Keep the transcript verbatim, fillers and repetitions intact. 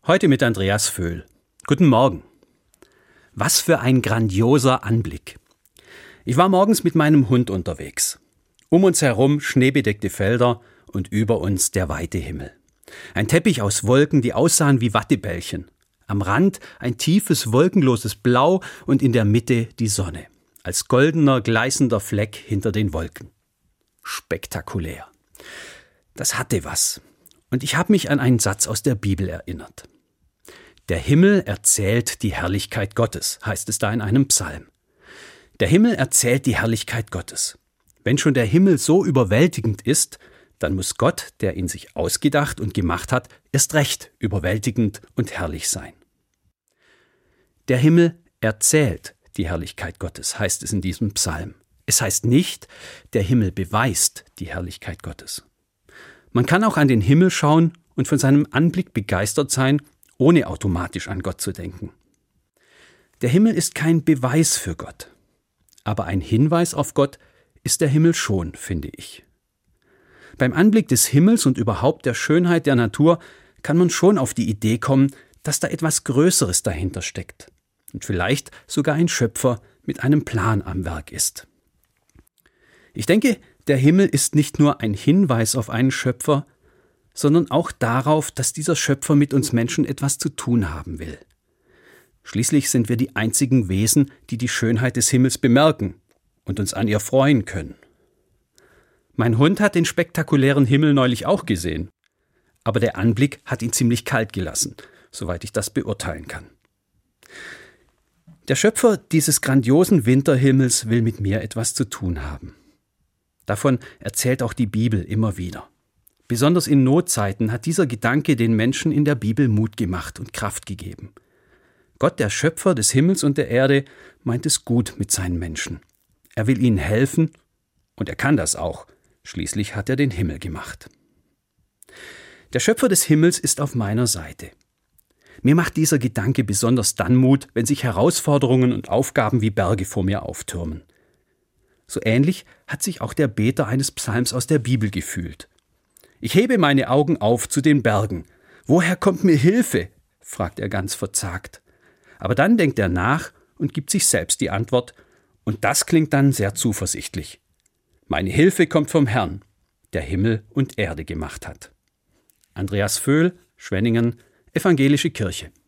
Heute mit Andreas Vöhl. Guten Morgen. Was für ein grandioser Anblick. Ich war morgens mit meinem Hund unterwegs. Um uns herum schneebedeckte Felder und über uns der weite Himmel. Ein Teppich aus Wolken, die aussahen wie Wattebällchen. Am Rand ein tiefes, wolkenloses Blau und in der Mitte die Sonne. Als goldener, gleißender Fleck hinter den Wolken. Spektakulär. Das hatte was. Und ich habe mich an einen Satz aus der Bibel erinnert. Der Himmel erzählt die Herrlichkeit Gottes, heißt es da in einem Psalm. Der Himmel erzählt die Herrlichkeit Gottes. Wenn schon der Himmel so überwältigend ist, dann muss Gott, der ihn sich ausgedacht und gemacht hat, erst recht überwältigend und herrlich sein. Der Himmel erzählt die Herrlichkeit Gottes, heißt es in diesem Psalm. Es heißt nicht, der Himmel beweist die Herrlichkeit Gottes. Man kann auch an den Himmel schauen und von seinem Anblick begeistert sein, ohne automatisch an Gott zu denken. Der Himmel ist kein Beweis für Gott. Aber ein Hinweis auf Gott ist der Himmel schon, finde ich. Beim Anblick des Himmels und überhaupt der Schönheit der Natur kann man schon auf die Idee kommen, dass da etwas Größeres dahinter steckt. Und vielleicht sogar ein Schöpfer mit einem Plan am Werk ist. Ich denke, der Himmel ist nicht nur ein Hinweis auf einen Schöpfer, sondern auch darauf, dass dieser Schöpfer mit uns Menschen etwas zu tun haben will. Schließlich sind wir die einzigen Wesen, die die Schönheit des Himmels bemerken und uns an ihr freuen können. Mein Hund hat den spektakulären Himmel neulich auch gesehen, aber der Anblick hat ihn ziemlich kalt gelassen, soweit ich das beurteilen kann. Der Schöpfer dieses grandiosen Winterhimmels will mit mir etwas zu tun haben. Davon erzählt auch die Bibel immer wieder. Besonders in Notzeiten hat dieser Gedanke den Menschen in der Bibel Mut gemacht und Kraft gegeben. Gott, der Schöpfer des Himmels und der Erde, meint es gut mit seinen Menschen. Er will ihnen helfen und er kann das auch. Schließlich hat er den Himmel gemacht. Der Schöpfer des Himmels ist auf meiner Seite. Mir macht dieser Gedanke besonders dann Mut, wenn sich Herausforderungen und Aufgaben wie Berge vor mir auftürmen. So ähnlich hat sich auch der Beter eines Psalms aus der Bibel gefühlt. Ich hebe meine Augen auf zu den Bergen. Woher kommt mir Hilfe? Fragt er ganz verzagt. Aber dann denkt er nach und gibt sich selbst die Antwort. Und das klingt dann sehr zuversichtlich. Meine Hilfe kommt vom Herrn, der Himmel und Erde gemacht hat. Andreas Vöhl, Schwenningen, Evangelische Kirche.